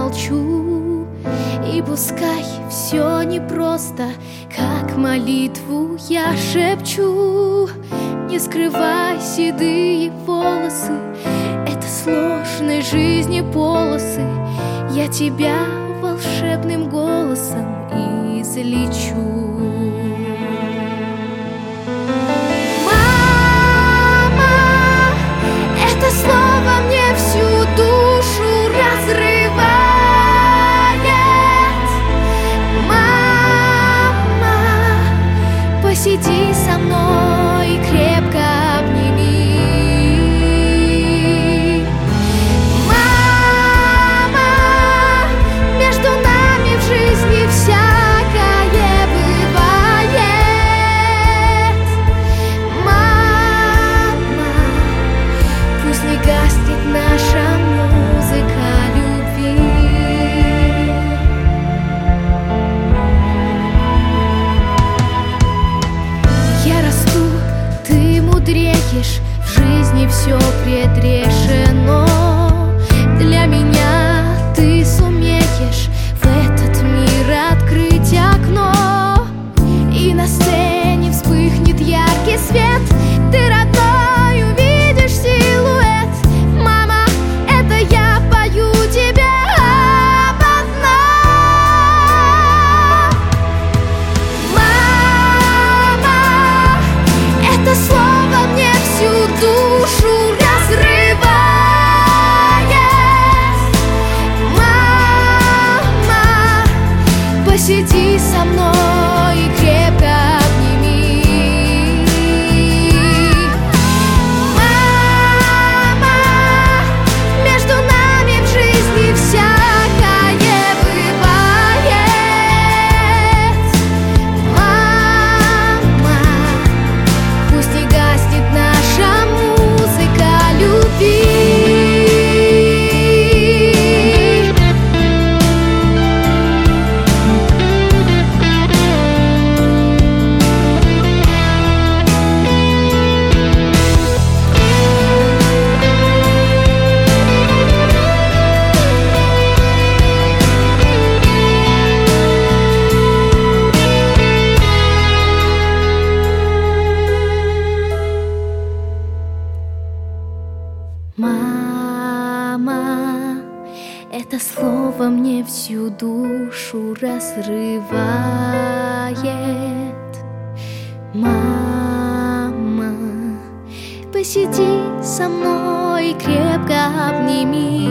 молчу. И пускай все непросто, как молитву я шепчу. Не скрывай седые волосы, это сложной жизни полосы. Я тебя волшебным голосом излечу. Слово мне всю душу разрывает. Мама, посиди со мной и крепко обними. Мама, между нами в жизни всякое бывает. Мама, пусть не гаснет наша музыка любви. Я расту, ты мудреешь, в жизни все предрешено. Для меня ты сумеешь в этот мир открыть окно. И на сцене вспыхнет яркий свет. Ты родной увидишь силуэт. Мама, это я пою тебе об одном. Мама, это слово мне всю душу разрывает. Мама, посиди со мной и крепко обними. Мама, между нами в жизни всякое бывает. Мама, пусть не гаснет наша музыка любви. Мама, это слово мне всю душу разрывает. Мама, посиди со мной и крепко обними.